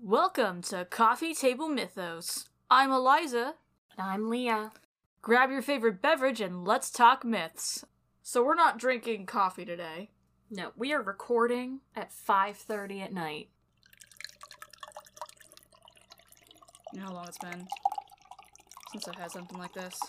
Welcome to Coffee Table Mythos. I'm Eliza. And I'm Leah. Grab your favorite beverage and let's talk myths. So we're not drinking coffee today. No, we are recording at 5:30 at night. You know how long it's been since I've had something like this?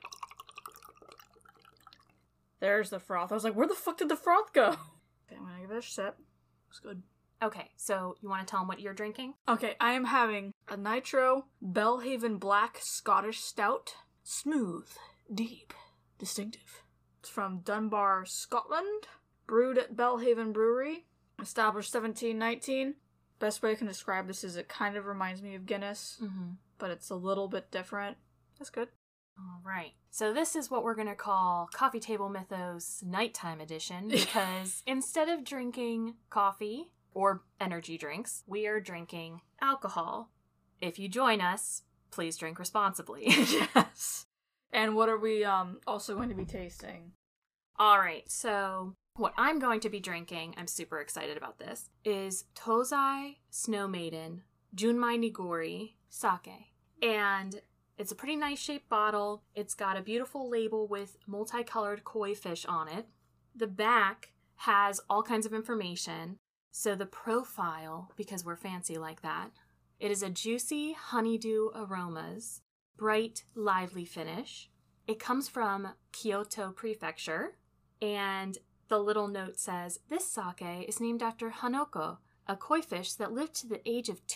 There's the froth. I was like, where the fuck did the froth go? Okay, I'm gonna give it a sip. It's good. Okay, so you want to tell them what you're drinking? Okay, I am having a Nitro Belhaven Black Scottish Stout. Smooth, deep, distinctive. It's from Dunbar, Scotland. Brewed at Belhaven Brewery. Established 1719. Best way I can describe this is it kind of reminds me of Guinness, but it's a little bit different. That's good. All right. So this is what we're going to call Coffee Table Mythos Nighttime Edition, because instead of drinking coffee or energy drinks, we are drinking alcohol. If you join us, please drink responsibly. Yes. And what are we also going to be tasting? All right. So what I'm going to be drinking, I'm super excited about this, is Tozai Snow Maiden Junmai Nigori Sake. And it's a pretty nice shaped bottle. It's got a beautiful label with multicolored koi fish on it. The back has all kinds of information. So the profile, because we're fancy like that, it is a juicy honeydew aromas, bright, lively finish. It comes from Kyoto Prefecture, and the little note says, this sake is named after Hanoko, a koi fish that lived to the age of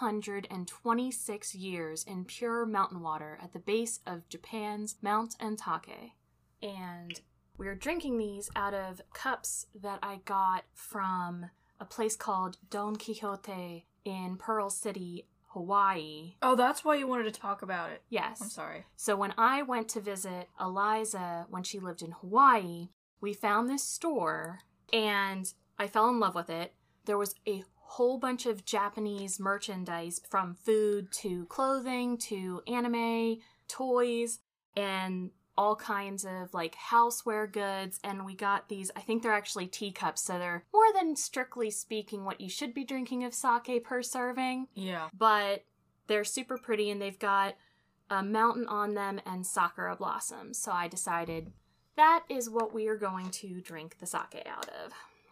226 years in pure mountain water at the base of Japan's Mount Entake. And we're drinking these out of cups that I got from a place called Don Quixote in Pearl City, Hawaii. Oh, that's why you wanted to talk about it. Yes. I'm sorry. So when I went to visit Eliza when she lived in Hawaii, we found this store and I fell in love with it. There was a whole bunch of Japanese merchandise, from food to clothing to anime, toys, and all kinds of like houseware goods. And we got these, I think they're actually teacups, so they're more than strictly speaking what you should be drinking of sake per serving. Yeah. But they're super pretty and they've got a mountain on them and sakura blossoms. So I decided that is what we are going to drink the sake out of.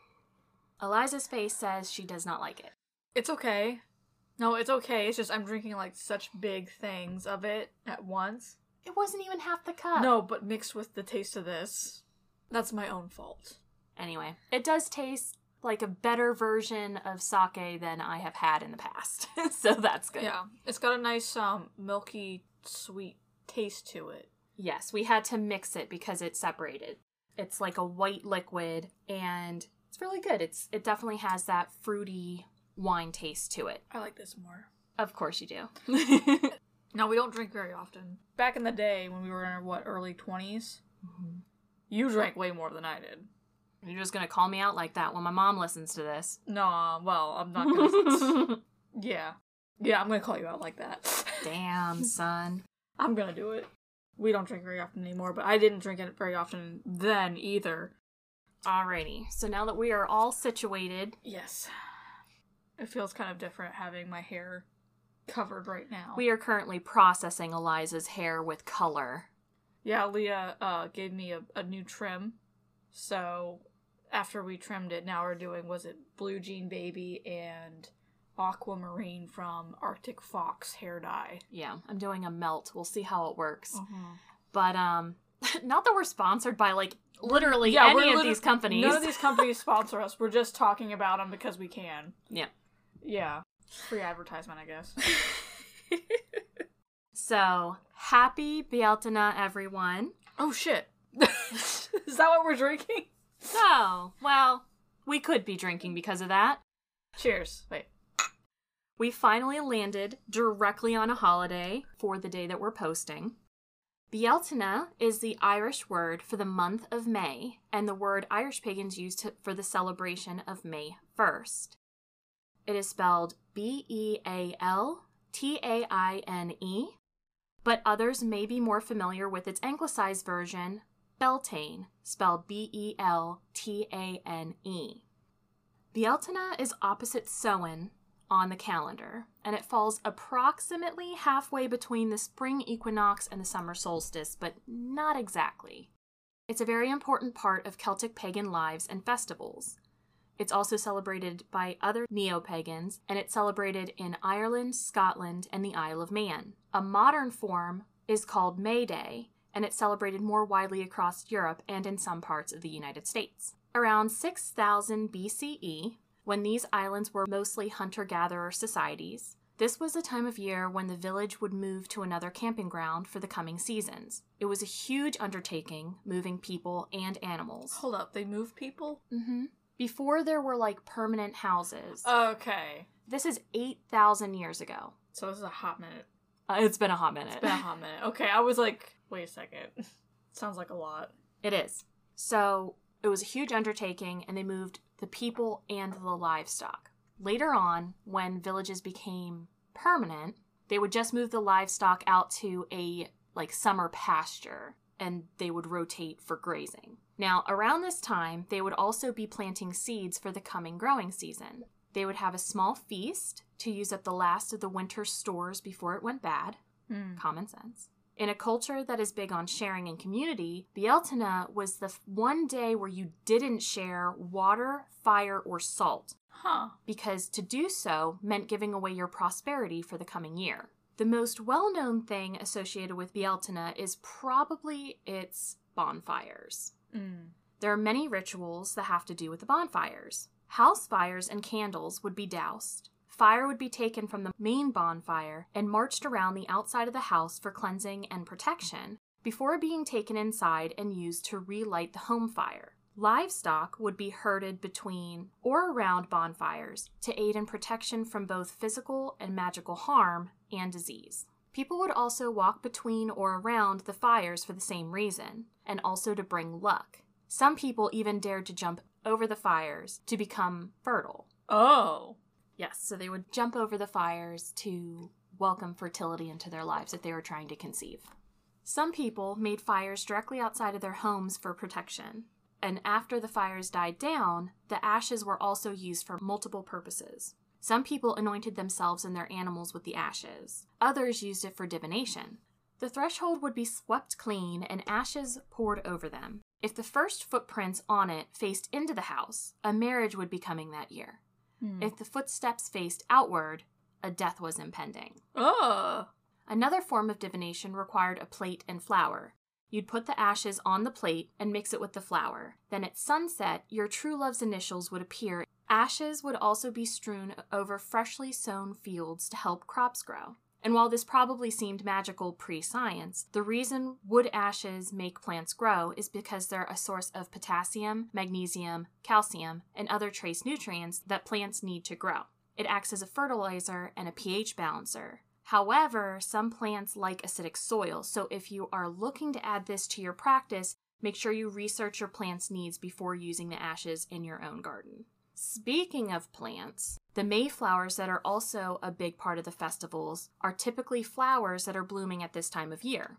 Eliza's face says she does not like it. It's okay. No, it's okay. It's just I'm drinking like such big things of it at once. It wasn't even half the cup. No, but mixed with the taste of this. That's my own fault. Anyway, it does taste like a better version of sake than I have had in the past. So that's good. Yeah. It's got a nice milky, sweet taste to it. Yes, we had to mix it because it's separated. It's like a white liquid and it's really good. It definitely has that fruity wine taste to it. I like this more. Of course you do. No, we don't drink very often. Back in the day when we were in our, early 20s, you drank way more than I did. You're just going to call me out like that when my mom listens to this. No, well, I'm not going to. Yeah. Yeah, I'm going to call you out like that. Damn, son. I'm going to do it. We don't drink very often anymore, but I didn't drink it very often then either. Alrighty, so now that we are all situated... Yes. It feels kind of different having my hair covered right now. We are currently processing Eliza's hair with color. Yeah, Leah gave me a new trim. So after we trimmed it, now we're doing, was it Blue Jean Baby and Aquamarine from Arctic Fox hair dye. Yeah, I'm doing a melt. We'll see how it works. Mm-hmm. But, not that we're sponsored by, like, literally any of these companies. None of these companies sponsor us. We're just talking about them because we can. Yeah. Yeah. Free advertisement, I guess. So, happy Bealtaina, everyone. Oh, shit. Is that what we're drinking? Oh, well, we could be drinking because of that. Cheers. Wait. We finally landed directly on a holiday for the day that we're posting. Bealtaina is the Irish word for the month of May, and the word Irish pagans used for the celebration of May 1st. It is spelled Bealtaine, but others may be more familiar with its anglicized version, Beltane, spelled Beltane. Bealtaina is opposite Samhain on the calendar, and it falls approximately halfway between the spring equinox and the summer solstice, but not exactly. It's a very important part of Celtic pagan lives and festivals. It's also celebrated by other neo-pagans, and it's celebrated in Ireland, Scotland, and the Isle of Man. A modern form is called May Day, and it's celebrated more widely across Europe and in some parts of the United States. Around 6000 BCE, when these islands were mostly hunter-gatherer societies, this was the time of year when the village would move to another camping ground for the coming seasons. It was a huge undertaking, moving people and animals. Hold up, they move people? Mm-hmm. Before there were, permanent houses. Okay. This is 8,000 years ago. So this is a hot minute. It's been a hot minute. It's been a hot minute. Okay, I was like, wait a second. Sounds like a lot. It is. So, it was a huge undertaking, and they moved the people and the livestock. Later on, when villages became permanent, they would just move the livestock out to a, summer pasture, and they would rotate for grazing. Now, around this time, they would also be planting seeds for the coming growing season. They would have a small feast to use up the last of the winter stores before it went bad. Common sense. In a culture that is big on sharing and community, Bealtaine was the one day where you didn't share water, fire, or salt. Because to do so meant giving away your prosperity for the coming year. The most well-known thing associated with Bealtaine is probably its bonfires. There are many rituals that have to do with the bonfires. House fires and candles would be doused. Fire would be taken from the main bonfire and marched around the outside of the house for cleansing and protection before being taken inside and used to relight the home fire. Livestock would be herded between or around bonfires to aid in protection from both physical and magical harm and disease. People would also walk between or around the fires for the same reason, and also to bring luck. Some people even dared to jump over the fires to become fertile. Oh. Yes, so they would jump over the fires to welcome fertility into their lives if they were trying to conceive. Some people made fires directly outside of their homes for protection. And after the fires died down, the ashes were also used for multiple purposes. Some people anointed themselves and their animals with the ashes. Others used it for divination. The threshold would be swept clean and ashes poured over them. If the first footprints on it faced into the house, a marriage would be coming that year. If the footsteps faced outward, a death was impending. Another form of divination required a plate and flour. You'd put the ashes on the plate and mix it with the flour. Then at sunset, your true love's initials would appear. Ashes would also be strewn over freshly sown fields to help crops grow. And while this probably seemed magical pre-science, the reason wood ashes make plants grow is because they're a source of potassium, magnesium, calcium, and other trace nutrients that plants need to grow. It acts as a fertilizer and a pH balancer. However, some plants like acidic soil, so if you are looking to add this to your practice, make sure you research your plant's needs before using the ashes in your own garden. Speaking of plants, the mayflowers that are also a big part of the festivals are typically flowers that are blooming at this time of year.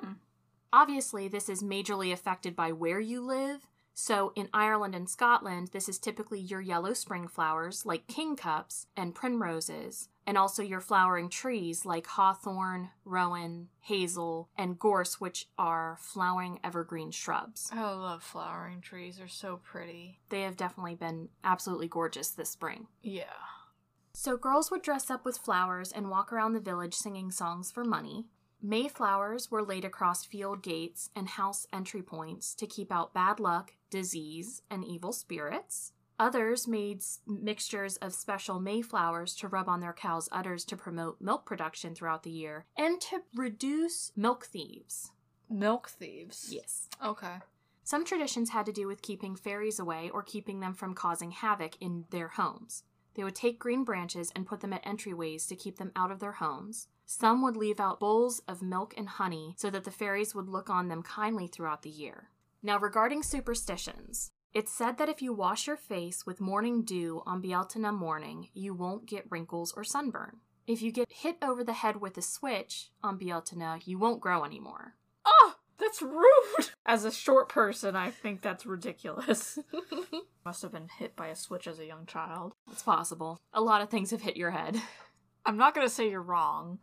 Obviously, this is majorly affected by where you live. So in Ireland and Scotland, this is typically your yellow spring flowers like kingcups and primroses, and also your flowering trees like hawthorn, rowan, hazel, and gorse, which are flowering evergreen shrubs. I love flowering trees. They're so pretty. They have definitely been absolutely gorgeous this spring. Yeah. So girls would dress up with flowers and walk around the village singing songs for money. Mayflowers were laid across field gates and house entry points to keep out bad luck, disease, and evil spirits. Others made mixtures of special mayflowers to rub on their cows' udders to promote milk production throughout the year and to reduce milk thieves. Milk thieves? Yes. Okay. Some traditions had to do with keeping fairies away or keeping them from causing havoc in their homes. They would take green branches and put them at entryways to keep them out of their homes. Some would leave out bowls of milk and honey so that the fairies would look on them kindly throughout the year. Now, regarding superstitions, it's said that if you wash your face with morning dew on Bealtaine morning, you won't get wrinkles or sunburn. If you get hit over the head with a switch on Bealtaine, you won't grow anymore. Oh! That's rude! As a short person, I think that's ridiculous. Must have been hit by a switch as a young child. It's possible. A lot of things have hit your head. I'm not gonna say you're wrong.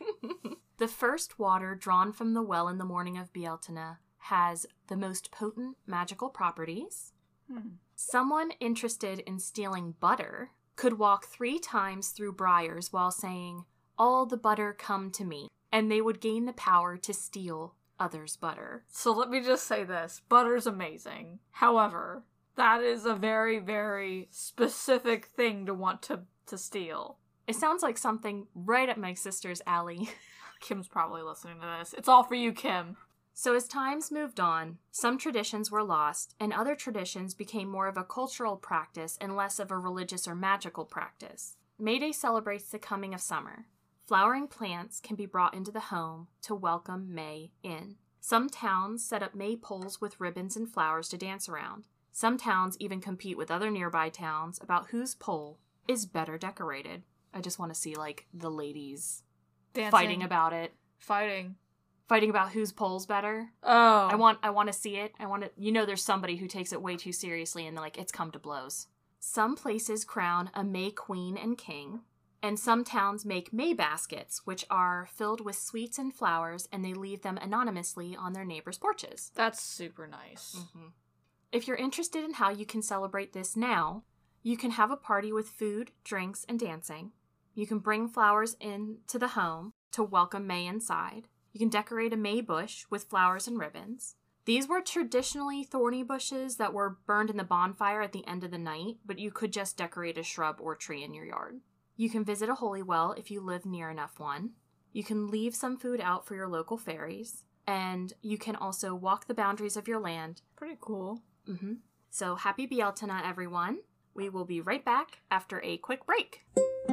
The first water drawn from the well in the morning of Bealtaine has the most potent magical properties. Someone interested in stealing butter could walk 3 times through briars while saying, "All the butter come to me," and they would gain the power to steal others' butter. So let me just say this. Butter's amazing. However, that is a very, very specific thing to want to steal. It sounds like something right up my sister's alley. Kim's probably listening to this. It's all for you, Kim. So as times moved on, some traditions were lost, and other traditions became more of a cultural practice and less of a religious or magical practice. May Day celebrates the coming of summer. Flowering plants can be brought into the home to welcome May in. Some towns set up maypoles with ribbons and flowers to dance around. Some towns even compete with other nearby towns about whose pole is better decorated. I just want to see, like, the ladies Dancing. fighting about it. Fighting about whose pole's better. Oh. I want to see it. There's somebody who takes it way too seriously and like it's come to blows. Some places crown a May queen and king, and some towns make May baskets, which are filled with sweets and flowers, and they leave them anonymously on their neighbors' porches. That's super nice. Mm-hmm. If you're interested in how you can celebrate this now, you can have a party with food, drinks, and dancing. You can bring flowers into the home to welcome May inside. You can decorate a May bush with flowers and ribbons. These were traditionally thorny bushes that were burned in the bonfire at the end of the night, but you could just decorate a shrub or tree in your yard. You can visit a holy well if you live near enough one. You can leave some food out for your local fairies. And you can also walk the boundaries of your land. Pretty cool. Mm-hmm. So happy Bealtaine, everyone. We will be right back after a quick break.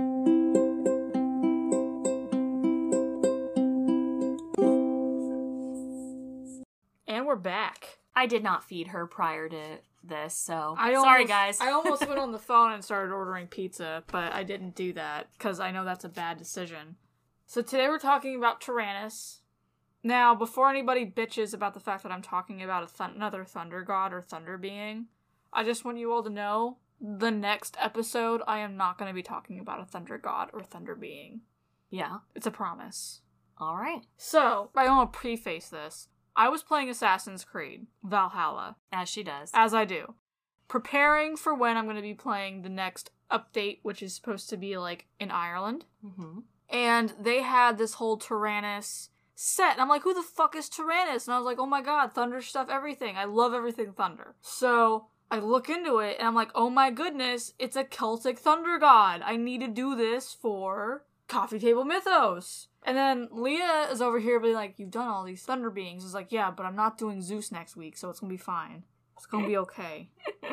And we're back. I did not feed her prior to this, so sorry guys. I almost went on the phone and started ordering pizza, but I didn't do that because I know that's a bad decision. So today we're talking about Tyrannus. Now, before anybody bitches about the fact that I'm talking about another thunder god or thunder being, I just want you all to know, the next episode I am not going to be talking about a thunder god or thunder being. Yeah. It's a promise. All right. So, I want to preface this. I was playing Assassin's Creed Valhalla. As she does. As I do. Preparing for when I'm going to be playing the next update, which is supposed to be, like, in Ireland. Mm-hmm. And they had this whole Tyrannus set. And I'm like, who the fuck is Tyrannus? And I was like, oh my god, thunder stuff, everything. I love everything thunder. So I look into it, and I'm like, oh my goodness, it's a Celtic thunder god. I need to do this for Coffee Table Mythos. And then Leah is over here being like, you've done all these thunder beings. It's like, yeah, but I'm not doing Zeus next week, so it's gonna be fine. It's gonna be okay.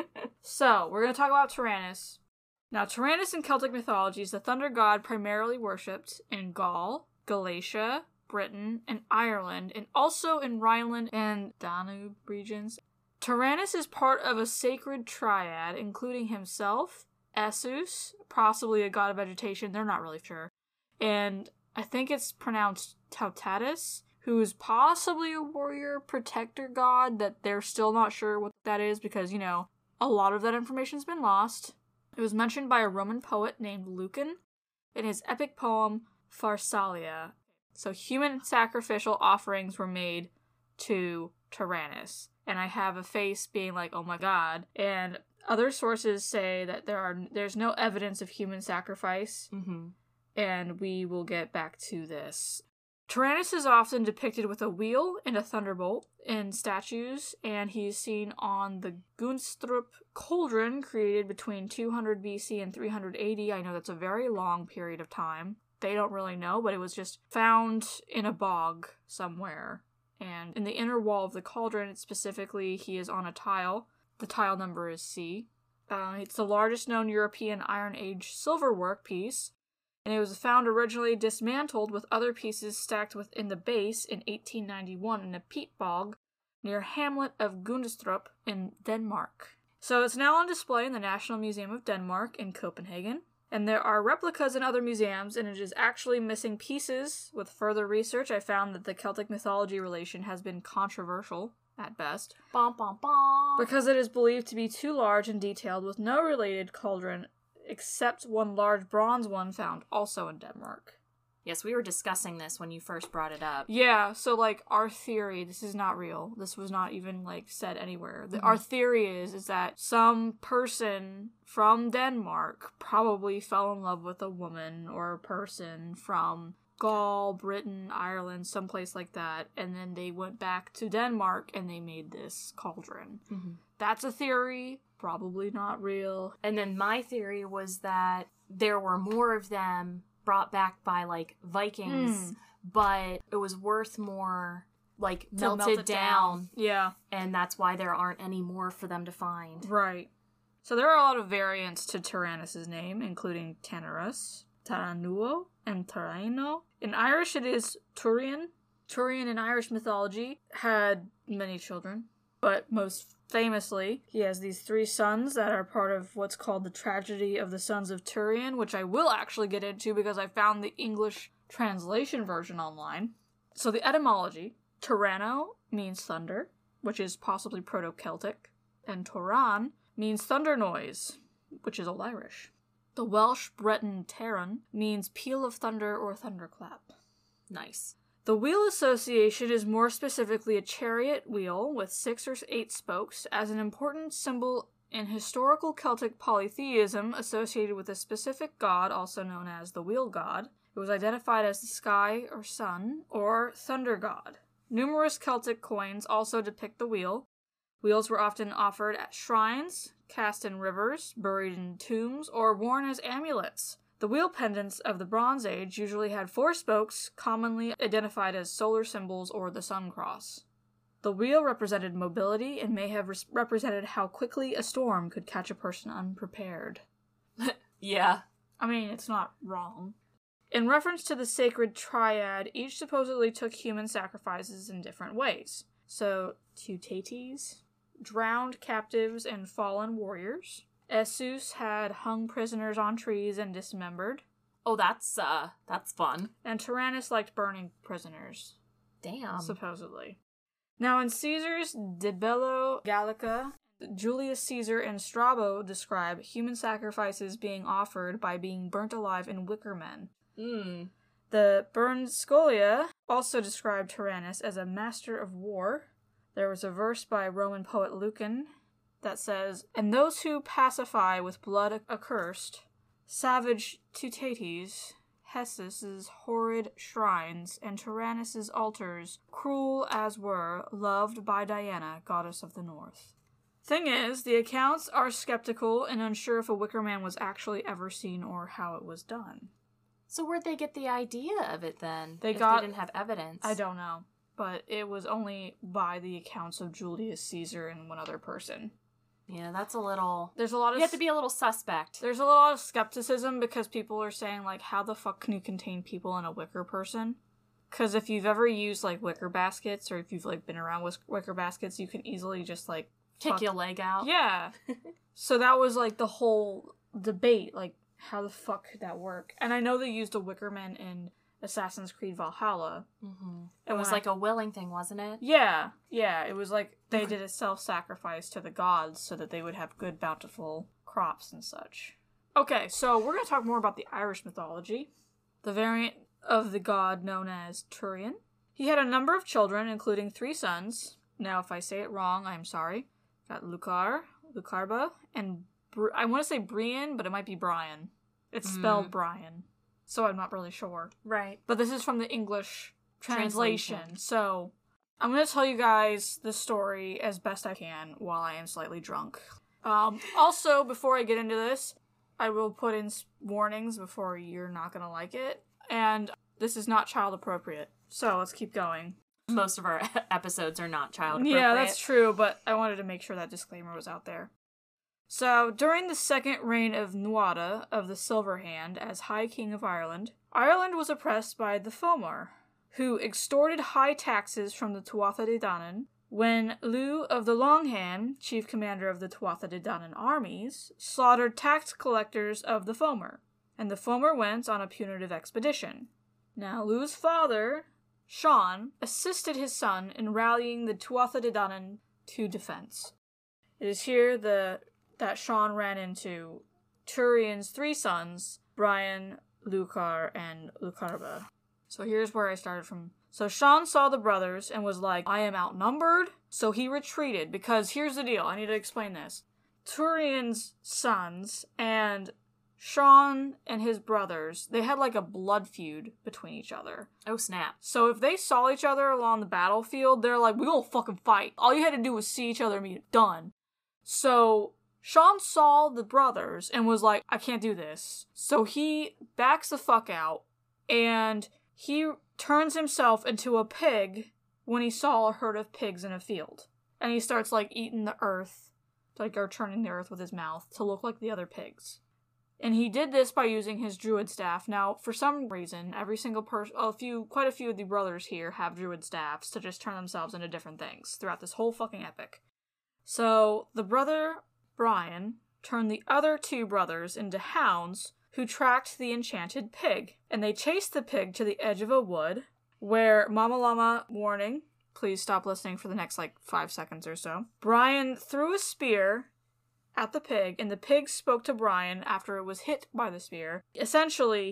So, we're gonna talk about Tyrannus. Now, Tyrannus in Celtic mythology is the thunder god primarily worshipped in Gaul, Galatia, Britain, and Ireland, and also in Rhineland and Danube regions. Tyrannus is part of a sacred triad, including himself, Essus, possibly a god of vegetation, they're not really sure, and I think it's pronounced Tautatis, who is possibly a warrior protector god that they're still not sure what that is because, you know, a lot of that information's been lost. It was mentioned by a Roman poet named Lucan in his epic poem Pharsalia. So human sacrificial offerings were made to Tyrannus. And I have a face being like, oh my god. And other sources say that there's no evidence of human sacrifice. Mm-hmm. And we will get back to this. Tyrannus is often depicted with a wheel and a thunderbolt in statues, and he is seen on the Gunstrup cauldron created between 200 BC and 380. I know that's a very long period of time. They don't really know, but it was just found in a bog somewhere. And in the inner wall of the cauldron, specifically, he is on a tile. The tile number is C. It's the largest known European Iron Age silver work piece. And it was found originally dismantled with other pieces stacked within the base in 1891 in a peat bog near hamlet of Gundestrup in Denmark. So it's now on display in the National Museum of Denmark in Copenhagen. And there are replicas in other museums, and it is actually missing pieces. With further research, I found that the Celtic mythology relation has been controversial, at best, Bom, bom, bom. because it is believed to be too large and detailed, with no related cauldron, except one large bronze one found also in Denmark. Yes, we were discussing this when you first brought it up. Yeah, so, like, our theory, this is not real. This was not even, like, said anywhere. Our theory is that some person from Denmark probably fell in love with a woman or a person from Gaul, Britain, Ireland, someplace like that, and then they went back to Denmark and they made this cauldron. Mm-hmm. That's a theory, probably not real. And then my theory was that there were more of them brought back by, like, Vikings, but it was worth more, like, melted down. Yeah. And that's why there aren't any more for them to find. Right. So there are a lot of variants to Tyrannus' name, including Tanarus, Taranuo, and Taraino. In Irish, it is Turian. Turian in Irish mythology had many children, but most famously, he has these 3 sons that are part of what's called the Tragedy of the Sons of Turian, which I will actually get into because I found the English translation version online. So the etymology, Tyranno means thunder, which is possibly Proto-Celtic, and Toran means thunder noise, which is Old Irish. The Welsh Breton Taran means peal of thunder or thunderclap. Nice. The wheel association is more specifically a chariot wheel with 6 or 8 spokes as an important symbol in historical Celtic polytheism associated with a specific god, also known as the wheel god. It was identified as the sky or sun or thunder god. Numerous Celtic coins also depict the wheel. Wheels were often offered at shrines, cast in rivers, buried in tombs, or worn as amulets. The wheel pendants of the Bronze Age usually had 4 spokes, commonly identified as solar symbols or the sun cross. The wheel represented mobility and may have represented how quickly a storm could catch a person unprepared. Yeah. I mean, it's not wrong. In reference to the sacred triad, each supposedly took human sacrifices in different ways. So, Teutates, drowned captives and fallen warriors. Essus had hung prisoners on trees and dismembered. Oh, that's fun. And Tyrannus liked burning prisoners, Damn. supposedly. Now, in Caesar's De Bello Gallica, Julius Caesar and Strabo describe human sacrifices being offered by being burnt alive in wicker men. The Burned Scholia also described Tyrannus as a master of war. There was a verse by Roman poet Lucan that says, "And those who pacify with blood accursed, savage Teutates, Hessus' horrid shrines, and Tyrannus' altars, cruel as were, loved by Diana, goddess of the north." Thing is, the accounts are skeptical and unsure if a wicker man was actually ever seen or how it was done. So where'd they get the idea of it then? They if got- they didn't have evidence. I don't know, but it was only by the accounts of Julius Caesar and one other person. Yeah, that's a little... There's a lot of You have to be a little suspect. There's a lot of skepticism because people are saying, like, how the fuck can you contain people in a wicker person? Because if you've ever used, like, wicker baskets, or if you've, like, been around with wicker baskets, you can easily just, like... Kick your leg out. Yeah. So that was, like, the whole debate, like, how the fuck could that work? And I know they used a wicker man in Assassin's Creed Valhalla. Mm-hmm. It was like a willing thing, wasn't it? Yeah, it was like they did a self-sacrifice to the gods so that they would have good, bountiful crops and such. Okay, so we're going to talk more about the Irish mythology. The variant of the god known as Turian. He had a number of children, including 3 sons. Now, if I say it wrong, I'm sorry. Got Lucarba, and I want to say Brian, but it might be Brian. It's spelled Brian, so I'm not really sure. Right. But this is from the English translation. So I'm going to tell you guys the story as best I can while I am slightly drunk. Also, before I get into this, I will put in warnings before you're not going to like it. And this is not child appropriate. So let's keep going. Most of our episodes are not child appropriate. Yeah, that's true, but I wanted to make sure that disclaimer was out there. So, during the second reign of Nuada of the Silver Hand as High King of Ireland, Ireland was oppressed by the Fomor, who extorted high taxes from the Tuatha De Danann. When Lugh of the Long Hand, chief commander of the Tuatha De Danann armies, slaughtered tax collectors of the Fomor. and the former went on a punitive expedition. Now, Lu's father, Sean, assisted his son in rallying the Tuatha De Danann to defense. It is here that Sean ran into Turian's 3 sons, Brian, Lucar, and Lucarba. So here's where I started from. So Sean saw the brothers and was like, I am outnumbered, so he retreated, because here's the deal, I need to explain this. Turian's sons and Sean and his brothers, they had like a blood feud between each other. Oh, snap. So if they saw each other along the battlefield, they're like, we gonna fucking fight. All you had to do was see each other and be done. So Sean saw the brothers and was like, I can't do this. So he backs the fuck out, and he turns himself into a pig when he saw a herd of pigs in a field. And he starts, like, eating the earth, like, or turning the earth with his mouth to look like the other pigs. And he did this by using his druid staff. Now, for some reason, every single person, quite a few of the brothers here have druid staffs to just turn themselves into different things throughout this whole fucking epic. So, the brother, Brian, turned the other 2 brothers into hounds who tracked the enchanted pig. And they chased the pig to the edge of a wood, where Mama Llama, warning, please stop listening for the next, 5 seconds or so. Brian threw a spear at the pig, and the pig spoke to Brian after it was hit by the spear. Essentially,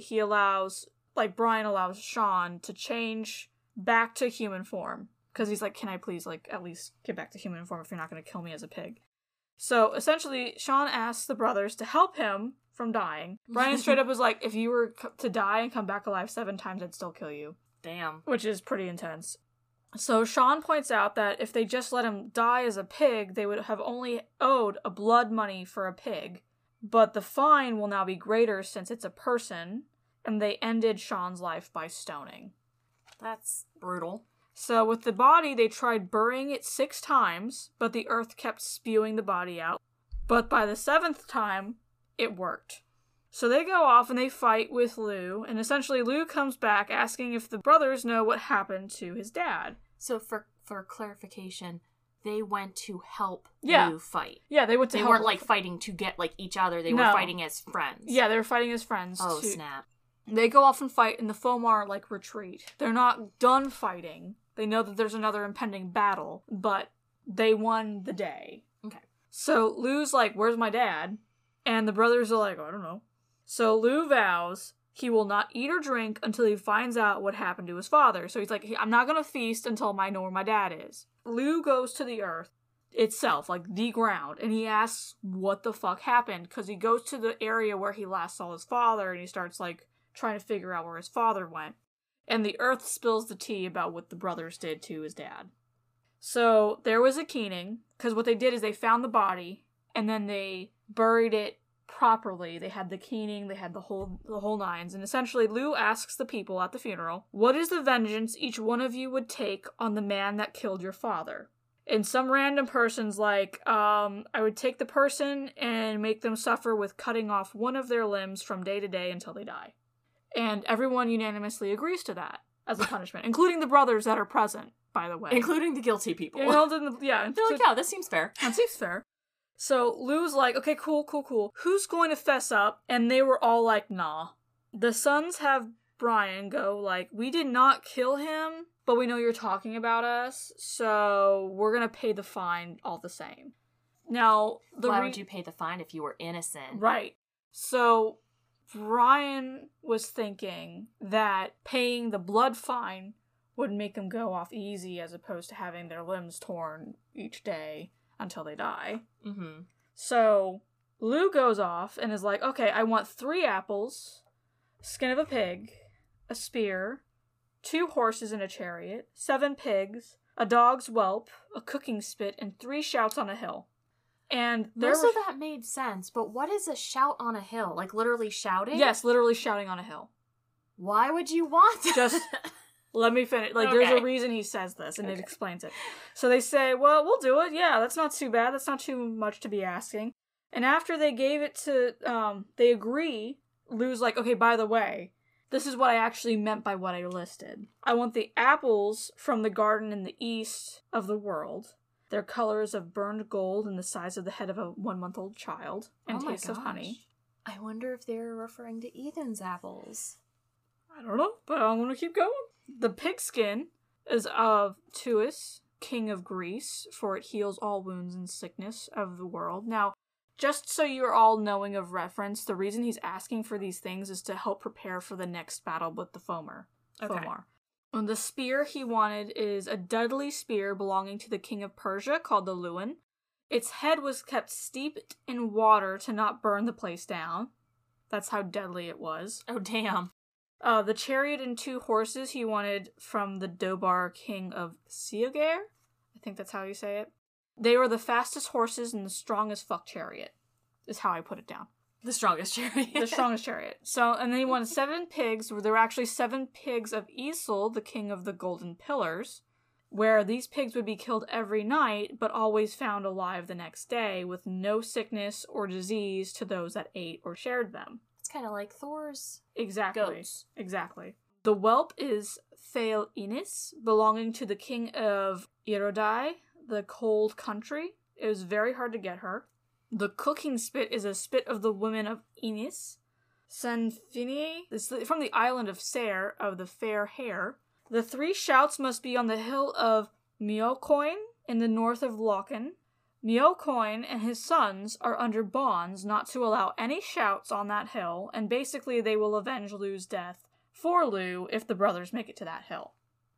Brian allows Sean to change back to human form. Because he's like, can I please, at least get back to human form if you're not going to kill me as a pig? So, essentially, Sean asks the brothers to help him from dying. Brian straight up was like, if you were to die and come back alive 7 times, I'd still kill you. Damn. Which is pretty intense. So Sean points out that if they just let him die as a pig, they would have only owed a blood money for a pig. But the fine will now be greater since it's a person, and they ended Sean's life by stoning. That's brutal. So with the body, they tried burying it 6 times, but the earth kept spewing the body out. But by the 7th time, it worked. So they go off and they fight with Lu, and essentially Lu comes back asking if the brothers know what happened to his dad. So for clarification, they went to help Lu fight. Yeah, they went to help. They weren't fighting to get each other. They were fighting as friends. Yeah, they were fighting as friends. Oh, snap. They go off and fight, and the Fomor retreat. They're not done fighting. They know that there's another impending battle, but they won the day. Okay. So Lu's like, where's my dad? And the brothers are like, I don't know. So Lu vows he will not eat or drink until he finds out what happened to his father. So he's like, I'm not going to feast until I know where my dad is. Lu goes to the earth itself, the ground, and he asks what the fuck happened, because he goes to the area where he last saw his father, and he starts, trying to figure out where his father went. And the earth spills the tea about what the brothers did to his dad. So there was a keening, because what they did is they found the body, and then they buried it properly. They had the keening, they had the whole nines, and essentially Lu asks the people at the funeral, what is the vengeance each one of you would take on the man that killed your father? And some random person's like, I would take the person and make them suffer with cutting off one of their limbs from day to day until they die. And everyone unanimously agrees to that as a punishment, including the brothers that are present, by the way. Including the guilty people. Yeah. They're like, yeah, this seems fair. That seems fair. So Lu's like, okay, cool. Who's going to fess up? And they were all like, nah. The sons have Brian go we did not kill him, but we know you're talking about us, so we're going to pay the fine all the same. Now, why would you pay the fine if you were innocent? Right. So Brian was thinking that paying the blood fine would make them go off easy as opposed to having their limbs torn each day until they die. Mm-hmm. So Lu goes off and is like, okay, I want 3 apples, skin of a pig, a spear, 2 horses in a chariot, 7 pigs, a dog's whelp, a cooking spit, and 3 shouts on a hill. And most of that made sense, but what is a shout on a hill? Literally shouting? Yes, literally shouting on a hill. Why would you want that? Just let me finish. There's a reason he says this, and it explains it. So they say, well, we'll do it. Yeah, that's not too bad. That's not too much to be asking. And after they gave it to, they agree. Lu's like, okay, by the way, this is what I actually meant by what I listed. I want the apples from the garden in the east of the world. Their colors of burned gold and the size of the head of a 1-month-old child, and tastes of honey. I wonder if they're referring to Ethan's apples. I don't know, but I'm gonna keep going. The pigskin is of Tuus, king of Greece, for it heals all wounds and sickness of the world. Now, just so you're all knowing of reference, the reason he's asking for these things is to help prepare for the next battle with the Fomor. And the spear he wanted is a deadly spear belonging to the king of Persia called the Lewin. Its head was kept steeped in water to not burn the place down. That's how deadly it was. Oh, damn. The chariot and 2 horses he wanted from the Dobar king of Siogair. I think that's how you say it. They were the fastest horses and the strongest fuck chariot, is how I put it down. The strongest chariot. The strongest chariot. So, and then he wanted 7 pigs. There were actually 7 pigs of Esel, the king of the Golden Pillars, where these pigs would be killed every night, but always found alive the next day, with no sickness or disease to those that ate or shared them. It's kind of like Thor's goats. Exactly. The whelp is Thale Inis, belonging to the king of Irodai, the cold country. It was very hard to get her. The cooking spit is a spit of the women of Inis. Sanfinie is from the island of Ser, of the fair hair. The 3 shouts must be on the hill of Miocoin in the north of Lochen. Miocoin and his sons are under bonds not to allow any shouts on that hill, and basically they will avenge Lu's death for Lu if the brothers make it to that hill.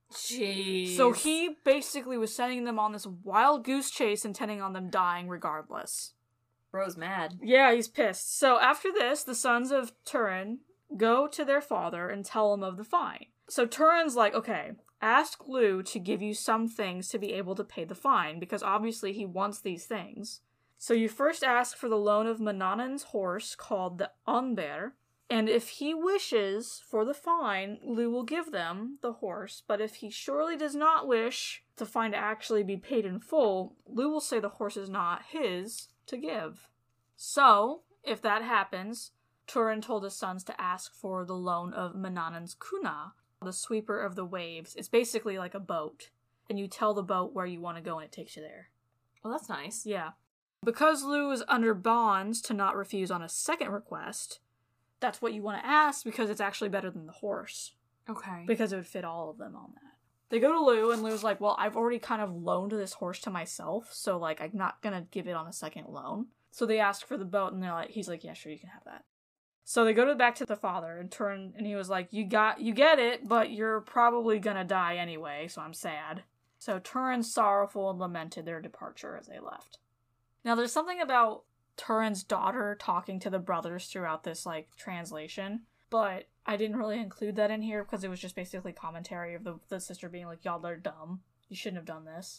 Jeez. So he basically was sending them on this wild goose chase, intending on them dying regardless. Bro's mad. Yeah, he's pissed. So after this, the sons of Turin go to their father and tell him of the fine. So Turin's like, okay, ask Lu to give you some things to be able to pay the fine, because obviously he wants these things. So you first ask for the loan of Manannan's horse called the Onber, and if he wishes for the fine, Lu will give them the horse, but if he surely does not wish the fine to actually be paid in full, Lu will say the horse is not his to give. So, if that happens, Turin told his sons to ask for the loan of Manannan's Kuna, the sweeper of the waves. It's basically like a boat, and you tell the boat where you want to go and it takes you there. Well, that's nice. Yeah. Because Lu is under bonds to not refuse on a second request, that's what you want to ask, because it's actually better than the horse. Okay. Because it would fit all of them on that. They go to Lu, and Lu's like, well, I've already kind of loaned this horse to myself, so, like, I'm not gonna give it on a second loan. So they ask for the boat, and he's like, yeah, sure, you can have that. So they go back to the father, and he was like, you get it, but you're probably gonna die anyway, so I'm sad. So Turin's sorrowful and lamented their departure as they left. Now, there's something about Turin's daughter talking to the brothers throughout this, like, translation, but I didn't really include that in here because it was just basically commentary of the sister being like, y'all are dumb. You shouldn't have done this.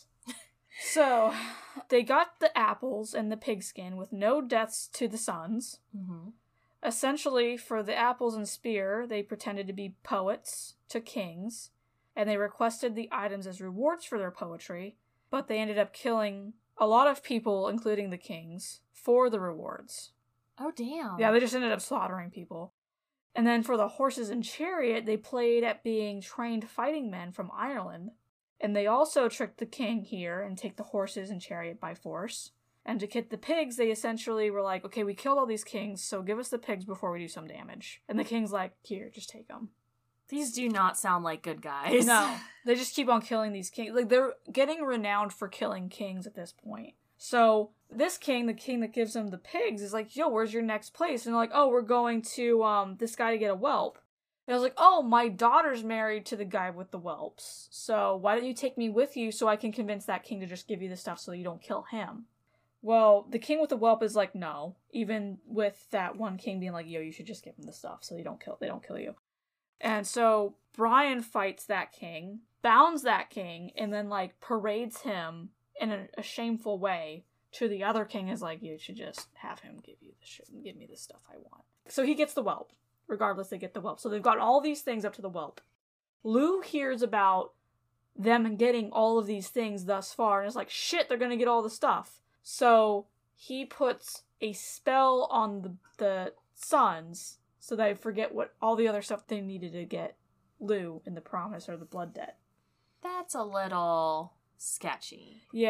So, they got the apples and the pigskin with no deaths to the sons. Mm-hmm. Essentially, for the apples and spear, they pretended to be poets to kings, and they requested the items as rewards for their poetry, but they ended up killing a lot of people, including the kings, for the rewards. Oh, damn. Yeah, they just ended up slaughtering people. And then for the horses and chariot, they played at being trained fighting men from Ireland. And they also tricked the king here and take the horses and chariot by force. And to get the pigs, they essentially were like, okay, we killed all these kings, so give us the pigs before we do some damage. And the king's like, here, just take them. These do not sound like good guys. No, they just keep on killing these kings. Like, they're getting renowned for killing kings at this point. So this king, the king that gives them the pigs, is like, yo, where's your next place? And they're like, oh, we're going to this guy to get a whelp. And I was like, oh, my daughter's married to the guy with the whelps. So why don't you take me with you so I can convince that king to just give you the stuff so you don't kill him? Well, the king with the whelp is like, no. Even with that one king being like, yo, you should just give him the stuff so they don't kill you. And so Brian fights that king, bounds that king, and then, like, parades him in a shameful way to the other king is like, you should just have him give me the stuff I want. So he gets the whelp. Regardless, they get the whelp. So they've got all these things up to the whelp. Lu hears about them getting all of these things thus far, and is like, shit, they're gonna get all the stuff. So he puts a spell on the sons so they forget what all the other stuff they needed to get Lu in the promise or the blood debt. That's a little sketchy. Yeah.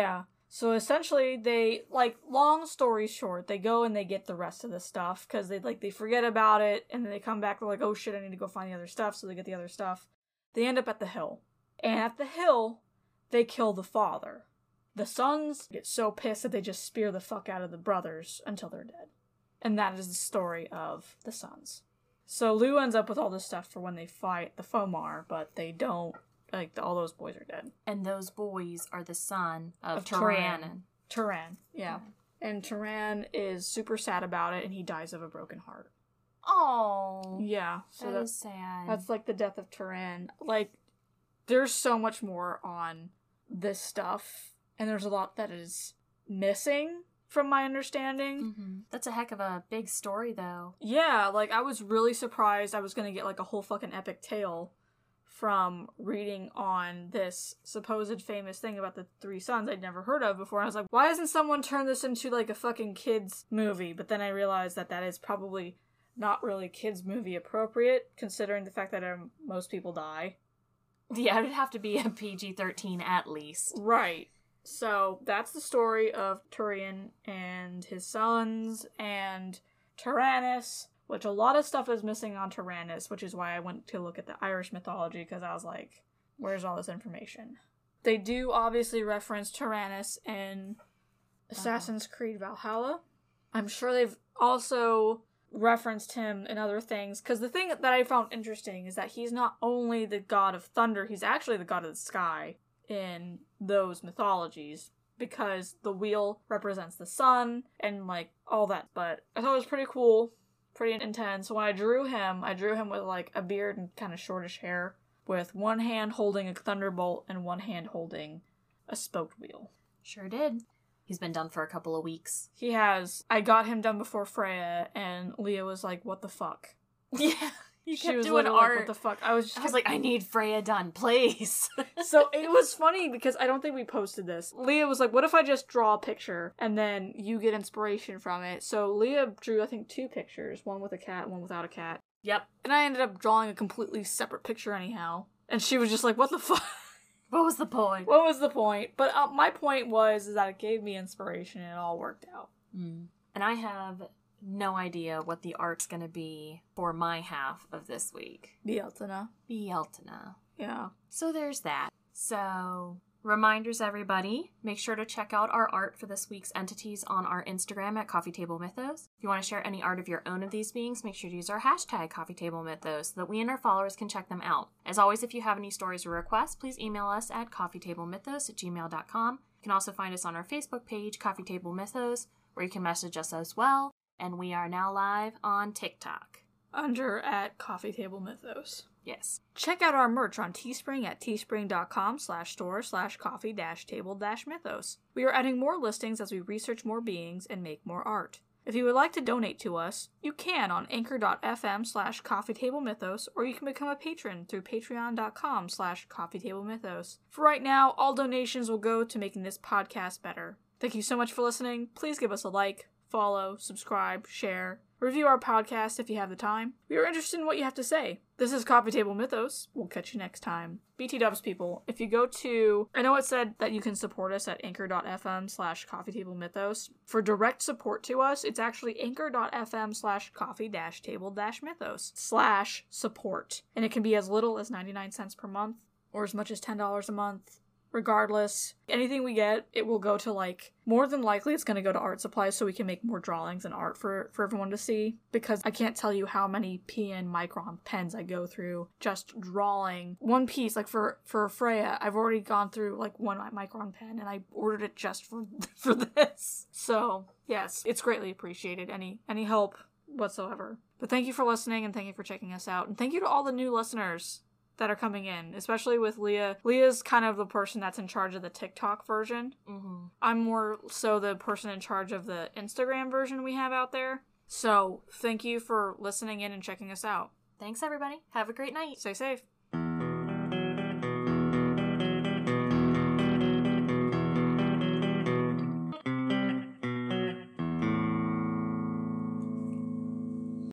So essentially, they, like, long story short, they go and they get the rest of the stuff, because they forget about it, and then they come back, they're like, oh shit, I need to go find the other stuff, so they get the other stuff. They end up at the hill. And at the hill, they kill the father. The sons get so pissed that they just spear the fuck out of the brothers until they're dead. And that is the story of the sons. So Liu ends up with all this stuff for when they fight the Fomar, but they don't. Like, all those boys are dead. And those boys are the son of Turan. Turan, yeah. And Turan is super sad about it, and he dies of a broken heart. Oh. Yeah. So that is sad. That's, like, the death of Turan. Like, there's so much more on this stuff, and there's a lot that is missing, from my understanding. Mm-hmm. That's a heck of a big story, though. Yeah, like, I was really surprised I was gonna get, like, a whole fucking epic tale from reading on this supposed famous thing about the three sons I'd never heard of before. I was like, why hasn't someone turned this into, like, a fucking kids movie? But then I realized that that is probably not really kids movie appropriate, considering the fact that most people die. Yeah, it'd have to be a PG-13 at least. Right. So that's the story of Turian and his sons and Tyrannus, which a lot of stuff is missing on Tyrannus, which is why I went to look at the Irish mythology, because I was like, where's all this information? They do obviously reference Tyrannus in Assassin's Creed Valhalla. I'm sure they've also referenced him in other things, because the thing that I found interesting is that he's not only the god of thunder, he's actually the god of the sky in those mythologies, because the wheel represents the sun and, like, all that. But I thought it was pretty cool. Pretty intense. When I drew him with, like, a beard and kind of shortish hair, with one hand holding a thunderbolt and one hand holding a spoked wheel. Sure did. He's been done for a couple of weeks. He has. I got him done before Freya, and Leah was like, what the fuck? Yeah. She was doing art. Like, what the fuck? I was like, I need Freya done, please. So it was funny because I don't think we posted this. Leah was like, what if I just draw a picture and then you get inspiration from it? So Leah drew, I think, 2 pictures, one with a cat, one without a cat. Yep. And I ended up drawing a completely separate picture anyhow. And she was just like, what the fuck? What was the point? What was the point? But my point was that it gave me inspiration and it all worked out. Mm. And I have no idea what the art's gonna be for my half of this week. Bieltana. Yeah. So there's that. So, reminders, everybody. Make sure to check out our art for this week's entities on our Instagram at Coffee Table Mythos. If you want to share any art of your own of these beings, make sure to use our hashtag Coffee Table Mythos so that we and our followers can check them out. As always, if you have any stories or requests, please email us at coffeetablemythos@gmail.com. You can also find us on our Facebook page, Coffee Table Mythos, where you can message us as well. And we are now live on TikTok. Under at Coffee Table Mythos. Yes. Check out our merch on Teespring at teespring.com/store/coffee-table-mythos. We are adding more listings as we research more beings and make more art. If you would like to donate to us, you can on anchor.fm/coffeetablemythos, or you can become a patron through patreon.com/coffeetablemythos. For right now, all donations will go to making this podcast better. Thank you so much for listening. Please give us a like, follow, subscribe, share, review our podcast if you have the time. We are interested in what you have to say. This is Coffee Table Mythos. We'll catch you next time. BT dubs, people. If you go to, I know it said that you can support us at anchor.fm/coffeetablemythos. For direct support to us, it's actually anchor.fm/coffee-table-mythos/support. And it can be as little as 99 cents per month or as much as $10 a month. Regardless, anything we get, it will go to, like, more than likely it's going to go to art supplies so we can make more drawings and art for everyone to see, because I can't tell you how many PN Micron pens I go through just drawing one piece. Like for Freya, I've already gone through like one Micron pen and I ordered it just for this. So yes, it's greatly appreciated, any help whatsoever. But thank you for listening, and thank you for checking us out, and thank you to all the new listeners that are coming in, especially with Leah. Leah's kind of the person that's in charge of the TikTok version. Mm-hmm. I'm more so the person in charge of the Instagram version we have out there. So thank you for listening in and checking us out. Thanks, everybody. Have a great night. Stay safe.